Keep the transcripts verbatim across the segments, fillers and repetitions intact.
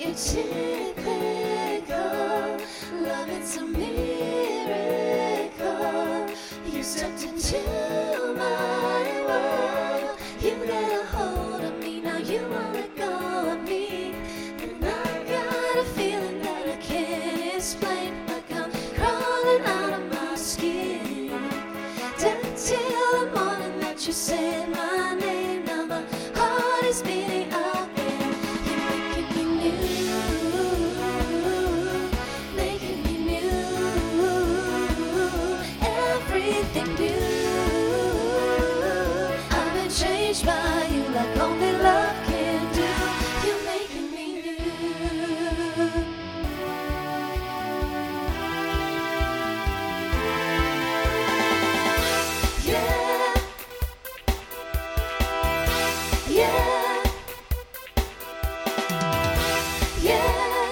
you're typical. Love, it's a miracle. You stepped into my world. You got a hold of me, now you won't let go of me. And I got a feeling that I can't explain, like I'm crawling out of my skin. Down till the morning that you said my name. Now my heart is beating again. You're making me new, making me new, everything new. I've been changed by you like only love can do. You're making me new. Yeah, yeah, yeah,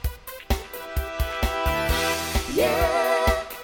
yeah.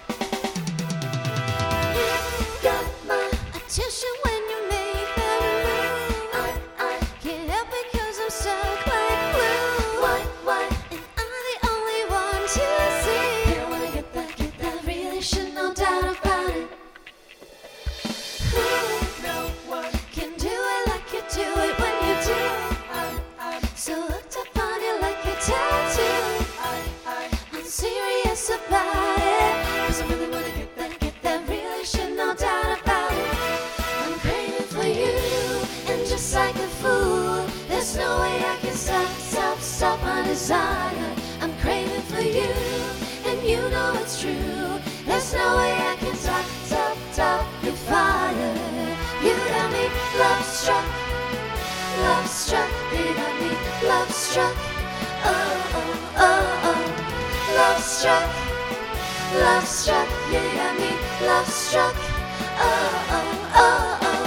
You got my attention when you make that move. I, I can't help it 'cause I'm stuck like glue. Why, why? And I'm the only one to see. You wanna get that, get that, really should, no doubt about it. Who can do it like you do it when you do? So hooked up on you like a tattoo. I'm serious about it, 'cause I really wanna get that, get that, really should, no doubt about it. I'm craving for you, and just like a fool, there's no way I can stop, stop, stop my desire. I'm craving for you, and you know it's true. There's no way I can stop, stop, stop your fire. You got me love struck, love struck. You got me love struck. Oh, oh, oh, oh. Love struck, love struck. You got me love struck. Oh, oh, oh, oh.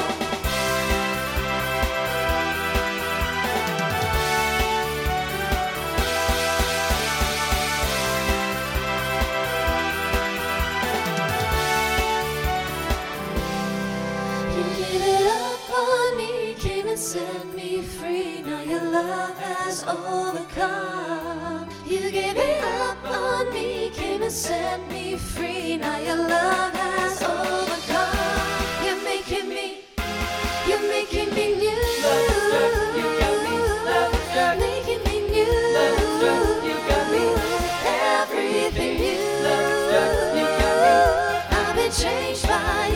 You gave it up on me, came and set me free. Now your love has overcome. You gave it up on me, came and set me free. Now your love has overcome. You're making me, you're making me new. You got me love struck. Making me new. Love struck. You got me everything new. love struck. You got me. I've been changed by